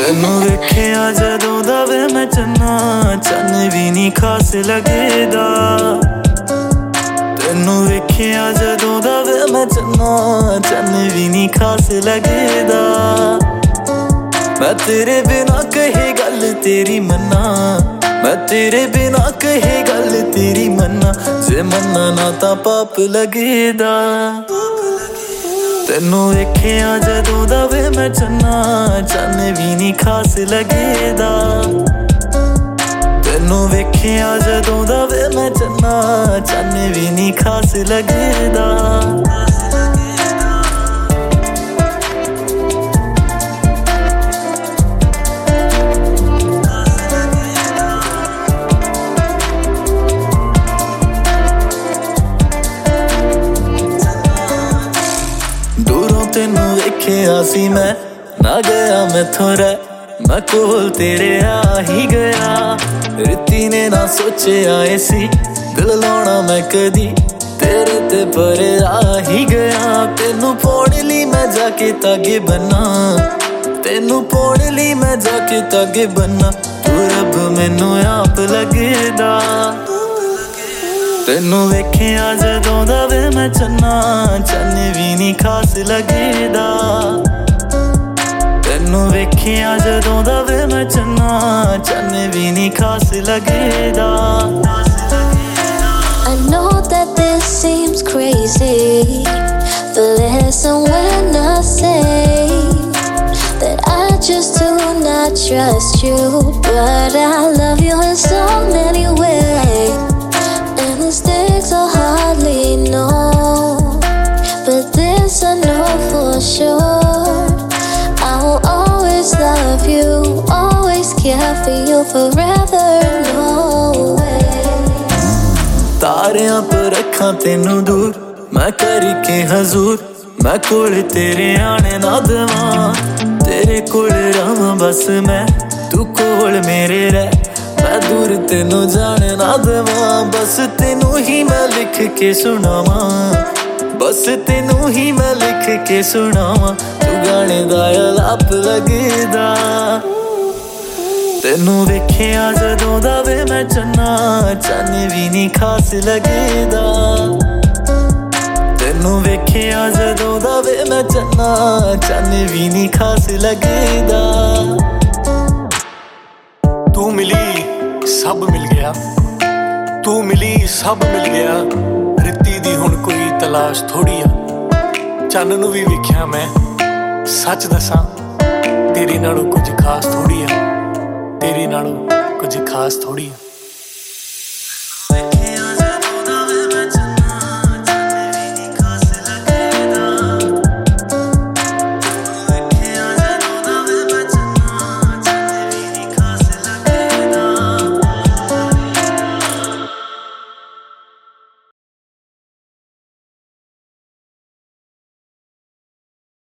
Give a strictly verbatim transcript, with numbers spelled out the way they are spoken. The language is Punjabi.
ਤੈਨੂੰ ਵੇਖਿਆ ਜਦੋਂ ਦਾ ਵੇ ਮੈਂ ਚੰਨਾ, ਚੰਨ ਵੀ ਨੀ ਖਾਸ ਲੱਗਦਾ। ਤੈਨੂੰ ਵੇਖਿਆ ਜਦੋਂ ਦਾ ਵੇ ਮੈਂ ਚੰਨਾ, ਚੰਨ ਵੀ ਨੀ ਖਾਸ ਲੱਗਦਾ। ਮੈਂ ਤੇਰੇ ਬਿਨਾ ਕਹੇ ਗੱਲ ਤੇਰੀ ਮੰਨਾ, ਮੈਂ ਤੇਰੇ ਬਿਨਾ ਕਹੇ ਗੱਲ ਤੇਰੀ ਮੰਨਾ, ਜੇ ਮੰਨਾ ਨਾ ਤਾਂ ਪਾਪ ਲੱਗਦਾ। ਤੈਨੂੰ ਵੇਖਿਆ ਜਦੋਂ ਦਾ ਵੇ ਮੈਂ ਚੰਨਾ, ਚੰਨ ਵੀ ਨੀ ਖਾਸ ਲੱਗਦਾ। ਤੈਨੂੰ ਵੇਖਿਆ ਜਦੋਂ ਦਾ ਵੇ ਮੈਂ ਚੰਨਾ, ਚੰਨ ਵੀ ਨੀ ਖਾਸ ਲੱਗਦਾ। ਤੈਨੂੰ ਵੇਖਿਆ ਸੀ ਮੈਂ ਨਾ ਗਿਆ ਮੈਥੋਂ ਰਹਿ, ਮੈਂ ਕੋਲ ਤੇਰੇ ਆ ਹੀ ਗਿਆ। ਰਿੱਤੀ ਨੇ ਨਾ ਸੋਚਿਆ ਏ ਸੀ ਦਿਲ ਲਾਉਣਾ ਮੈਂ ਕਦੀ, ਤੇਰੇ ਤੇ ਪਰੇ ਆ ਹੀ ਗਿਆ। ਤੈਨੂੰ ਪਾਉਣ ਲਈ ਮੈਂ ਜਾ ਕੇ ਤਾਗੇ ਬੰਨਾ, ਤੈਨੂੰ ਪਾਉਣ ਲਈ ਮੈਂ ਜਾ ਕੇ ਤਾਗੇ ਬੰਨਾ, ਤੂੰ ਰੱਬ ਮੈਨੂੰ ਆਪ ਲੱਗਦਾ। ਤੈਨੂੰ ਵੇਖਿਆ ਜਦੋਂ ਦਾ ਵੇ ਮੈਂ ਚੰਨਾ, ਚੰਨ ਵੀ ਨੀ ਖਾਸ ਲੱਗਦਾ। ਤੈਨੂੰ ਵੇਖਿਆ ਜਦੋਂ ਦਾ ਵੇ ਮੈਂ ਚੰਨਾ, ਚੰਨ ਵੀ ਨੀ ਖਾਸ ਲੱਗਦਾ। I know that this seems crazy, but listen when I say that I just do not trust you, but I love you in so many ways. Mistakes I hardly know, but this I know for sure. I will always love you, always care for you forever, no way. ਤਾਰਿਆਂ ਤੋਂ ਰੱਖਾਂ ਤੈਨੂੰ ਦੂਰ, ਮੈਂ ਕਰਕੇ ਹਜ਼ੂਰ, ਮੈਂ ਕੋਲ ਤੇਰੇ ਆਣੇ ਨਾ ਦੇਵਾਂ। ਤੇਰੇ ਕੋਲ ਰਹਾਂ ਬਸ ਮੈਂ, ਤੂੰ ਕੋਲ ਮੇਰੇ ਰਹਿ, ਮੈਂ ਦੂਰ ਤੈਨੂੰ ਜਾਣ ਨਾ ਦੇਵਾਂ। ਬਸ ਤੈਨੂੰ ਹੀ ਮੈਂ ਲਿਖ ਕੇ ਸੁਣਾਵਾਂ, ਬਸ ਤੈਨੂੰ ਹੀ ਮੈਂ ਲਿਖ ਕੇ ਸੁਣਾਵਾਂ, ਤੂੰ ਗਾਣੇ ਦਾ ਆਲਾਪ ਲੱਗਦਾ। ਤੈਨੂੰ ਵੇਖਿਆ ਜਦੋਂ ਦਾ ਵੇ ਮੈਂ ਚੰਨਾ, ਚੰਨ ਵੀ ਨੀ ਖਾਸ ਲੱਗਦਾ। ਤੈਨੂੰ ਵੇਖਿਆ ਜਦੋਂ ਦਾ ਵੇ ਮੈਂ ਚੰਨਾ, ਚੰਨ ਵੀ ਨੀ ਖਾਸ ਲੱਗਦਾ। ਤੂੰ ਮਿਲੀ ਸਭ ਮਿਲ ਗਿਆ, ਤੂੰ ਮਿਲੀ ਸਭ ਮਿਲ ਗਿਆ। ਰਿੱਤੀ ਦੀ ਹੁਣ ਕੋਈ ਤਲਾਸ਼ ਥੋੜੀ ਆ, ਚੰਨ ਨੂੰ ਵੀ ਵੇਖਿਆ ਮੈਂ, ਸੱਚ ਦੱਸਾਂ ਤੇਰੇ ਨਾਲੋਂ ਕੁਝ ਖਾਸ ਥੋੜੀ ਆ, ਤੇਰੇ ਨਾਲੋਂ ਕੁਝ ਖਾਸ ਥੋੜੀ ਆ।